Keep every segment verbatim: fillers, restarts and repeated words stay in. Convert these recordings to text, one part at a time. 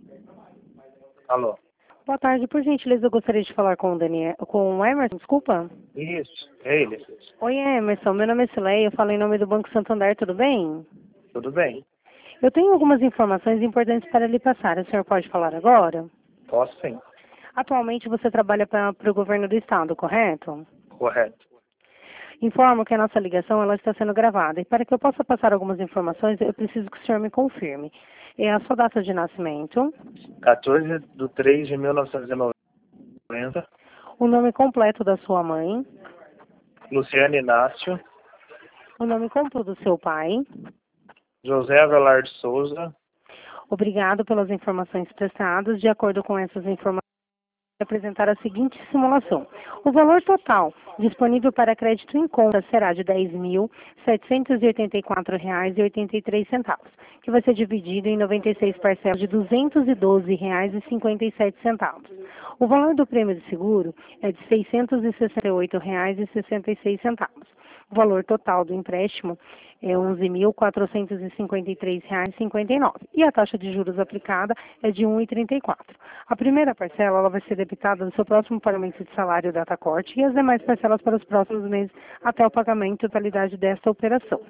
Alô? Boa tarde, por gentileza, eu gostaria de falar com o Daniel, com o Emerson, desculpa. Isso, é ele. Oi, Emerson, meu nome é Cileia, eu falo em nome do Banco Santander, tudo bem? Tudo bem? Eu tenho algumas informações importantes para lhe passar, o senhor pode falar agora? Posso sim. Atualmente você trabalha para o governo do estado, correto? Correto. Informo que a nossa ligação ela está sendo gravada e para que eu possa passar algumas informações, eu preciso que o senhor me confirme. É a sua data de nascimento, quatorze de três de mil novecentos e noventa. o nome completo da sua mãe, Luciano Inácio. o nome completo do seu pai. José Avelar de Souza. Obrigado pelas informações prestadas. De acordo com essas informações, vou apresentar a seguinte simulação. O valor total disponível para crédito em conta será de dez mil setecentos e oitenta e quatro reais e oitenta e três centavos, que vai ser dividido em noventa e seis parcelas de duzentos e doze reais e cinquenta e sete centavos. O valor do prêmio de seguro é de seiscentos e sessenta e oito reais e sessenta e seis centavos. O valor total do empréstimo é onze mil quatrocentos e cinquenta e três reais e cinquenta e nove centavos. E a taxa de juros aplicada é de um vírgula trinta e quatro. A primeira parcela ela vai ser debitada no seu próximo pagamento de salário data corte e as demais parcelas para os próximos meses até o pagamento da totalidade desta operação.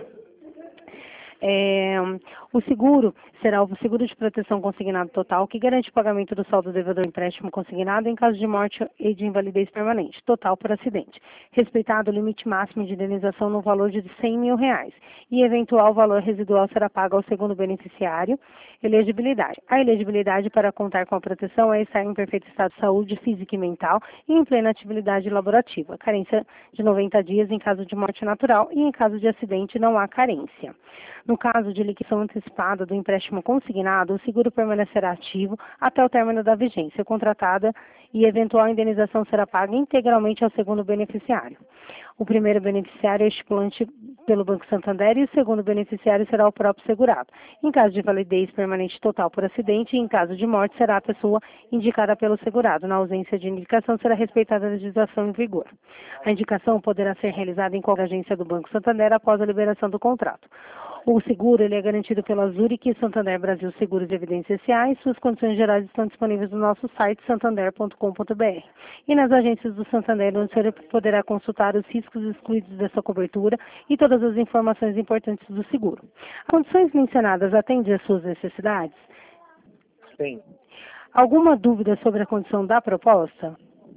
É, o seguro será o seguro de proteção consignado total, que garante o pagamento do saldo devedor empréstimo consignado em caso de morte e de invalidez permanente, total por acidente, respeitado o limite máximo de indenização no valor de cem mil reais, e eventual valor residual será pago ao segundo beneficiário. Elegibilidade. A elegibilidade para contar com a proteção é estar em perfeito estado de saúde física e mental e em plena atividade laborativa. Carência de noventa dias em caso de morte natural e em caso de acidente não há carência. No caso de liquidação antecipada do empréstimo consignado, o seguro permanecerá ativo até o término da vigência contratada e eventual indenização será paga integralmente ao segundo beneficiário. O primeiro beneficiário é estipulante pelo Banco Santander e o segundo beneficiário será o próprio segurado. Em caso de validez permanente total por acidente e em caso de morte será a pessoa indicada pelo segurado. Na ausência de indicação será respeitada a legislação em vigor. A indicação poderá ser realizada em qualquer agência do Banco Santander após a liberação do contrato. O seguro ele é garantido pela Zurich Santander Brasil Seguros e Evidências S A. Suas condições gerais estão disponíveis no nosso site santander ponto com ponto br. E nas agências do Santander, onde o senhor poderá consultar os riscos excluídos dessa cobertura e todas as informações importantes do seguro. As condições mencionadas atendem às suas necessidades? Sim. Alguma dúvida sobre a condição da proposta?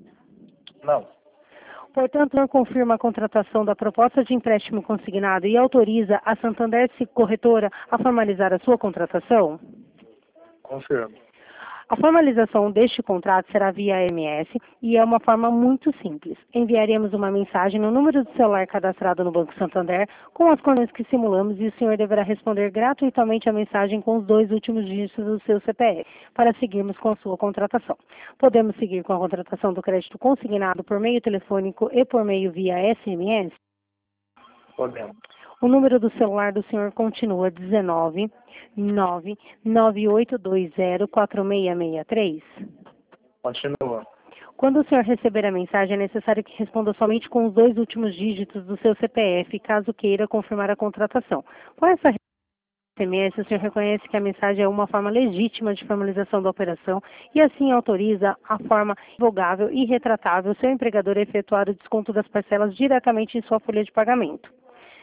Não. Portanto, não confirma a contratação da proposta de empréstimo consignado e autoriza a Santander Corretora a formalizar a sua contratação? Confirmo. A formalização deste contrato será via M S e é uma forma muito simples. Enviaremos uma mensagem no número do celular cadastrado no Banco Santander com as condições que simulamos e o senhor deverá responder gratuitamente a mensagem com os dois últimos dígitos do seu C P F para seguirmos com a sua contratação. Podemos seguir com a contratação do crédito consignado por meio telefônico e por meio via S M S? Podemos. O número do celular do senhor continua dezenove, nove, nove oito dois zero, quatro seis seis três? Continua. Quando o senhor receber a mensagem, é necessário que responda somente com os dois últimos dígitos do seu C P F, caso queira confirmar a contratação. Com essa S M S, o senhor reconhece que a mensagem é uma forma legítima de formalização da operação e assim autoriza a forma revogável e retratável o seu empregador a efetuar o desconto das parcelas diretamente em sua folha de pagamento.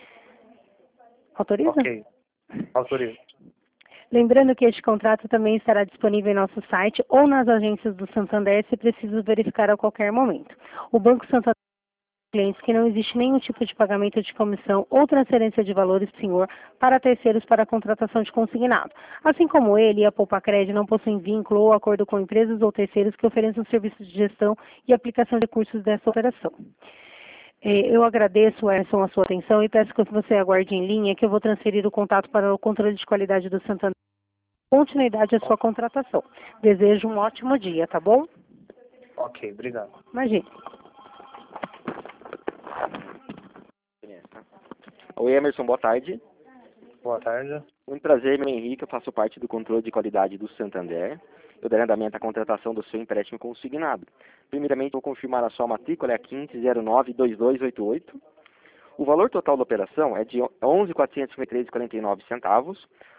Autoriza? Ok. Autorizo. Lembrando que este contrato também estará disponível em nosso site ou nas agências do Santander, se preciso verificar a qualquer momento. O Banco Santander clientes que não existe nenhum tipo de pagamento de comissão ou transferência de valores do senhor para terceiros para a contratação de consignado. Assim como ele e a Poupacred não possuem vínculo ou acordo com empresas ou terceiros que ofereçam serviços de gestão e aplicação de recursos dessa operação. Eu agradeço, Emerson, a sua atenção e peço que você aguarde em linha que eu vou transferir o contato para o controle de qualidade do Santander. Continuidade à sua contratação. Desejo um ótimo dia, tá bom? Ok, obrigado. Imagine. Oi, Emerson, boa tarde. Boa tarde. Muito prazer, meu Henrique, eu faço parte do controle de qualidade do Santander. Eu darei andamento à contratação do seu empréstimo consignado. Primeiramente, vou confirmar a sua matrícula, é a quinze zero nove dois dois oito oito. O valor total da operação é de onze mil quatrocentos e cinquenta e três reais e quarenta e nove centavos.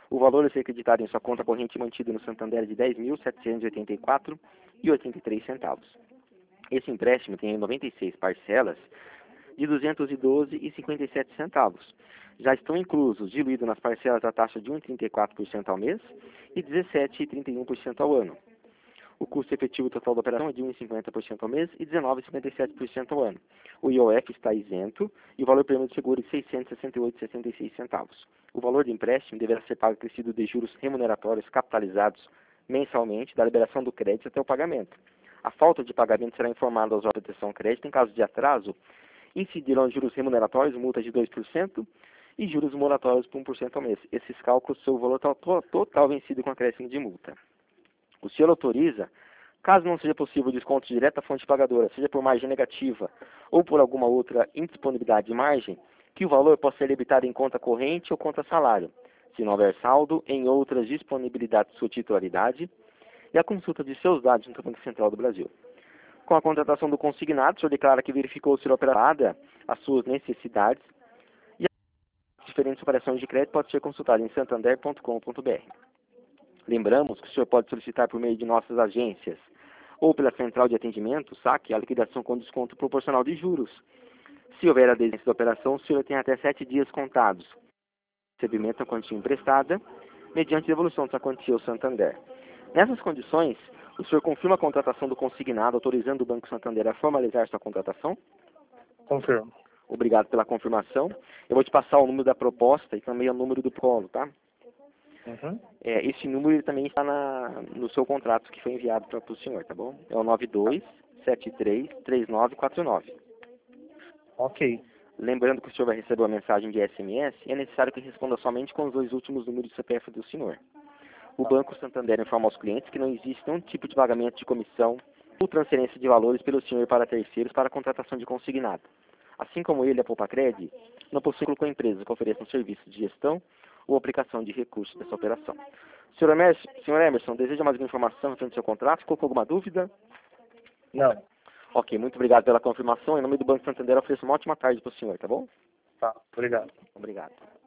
O valor a ser acreditado em sua conta corrente mantida no Santander é de dez mil setecentos e oitenta e quatro reais e oitenta e três centavos. Esse empréstimo tem noventa e seis parcelas de duzentos e doze reais e cinquenta e sete centavos. Já estão inclusos, diluídos nas parcelas, a taxa de um vírgula trinta e quatro por cento ao mês e dezessete vírgula trinta e um por cento ao ano. O custo efetivo total da operação é de um vírgula cinquenta por cento ao mês e dezenove vírgula cinquenta e sete por cento ao ano. O I O F está isento e o valor prêmio de seguro é de seiscentos e sessenta e oito reais e sessenta e seis centavos. O valor do empréstimo deverá ser pago acrescido de juros remuneratórios capitalizados mensalmente da liberação do crédito até o pagamento. A falta de pagamento será informada aos órgãos de proteção ao crédito. Em caso de atraso, incidirão juros remuneratórios, multa de dois por cento e juros moratórios por um por cento ao mês. Esses cálculos são o valor total, total vencido com acréscimo de multa. O senhor autoriza, caso não seja possível o desconto direto à fonte pagadora, seja por margem negativa ou por alguma outra indisponibilidade de margem, que o valor possa ser debitado em conta corrente ou conta salário, se não houver saldo em outras disponibilidades de sua titularidade, e a consulta de seus dados no Banco Central do Brasil. Com a contratação do consignado, o senhor declara que verificou ser operada as suas necessidades e as diferentes operações de crédito pode ser consultada em santander ponto com ponto br. Lembramos que o senhor pode solicitar por meio de nossas agências ou pela central de atendimento, saque, a liquidação com desconto proporcional de juros. Se houver adesão da operação, o senhor tem até sete dias contados. Recebimento da quantia emprestada, mediante devolução dessa quantia ao Santander. Nessas condições, o senhor confirma a contratação do consignado, autorizando o Banco Santander a formalizar sua contratação? Confirmo. Obrigado pela confirmação. Eu vou te passar o número da proposta e também o número do protocolo, tá? Uhum. É, esse número ele também está na, no seu contrato que foi enviado para o senhor, tá bom? É o nove dois sete três três nove quatro nove. Ok. Lembrando que o senhor vai receber uma mensagem de S M S, é necessário que responda somente com os dois últimos números do C P F do senhor. O Banco Santander informa aos clientes que não existe nenhum tipo de pagamento de comissão ou transferência de valores pelo senhor para terceiros para a contratação de consignado. Assim como ele, a Poupa-Cred, não possui vínculo com empresas que ofereçam serviços de gestão ou aplicação de recursos dessa operação. Senhor Emerson, senhor Emerson, deseja mais alguma informação frente ao seu contrato? Ficou com alguma dúvida? Não. Ok, muito obrigado pela confirmação. Em nome do Banco Santander, eu ofereço uma ótima tarde para o senhor, tá bom? Tá. Obrigado. Obrigado.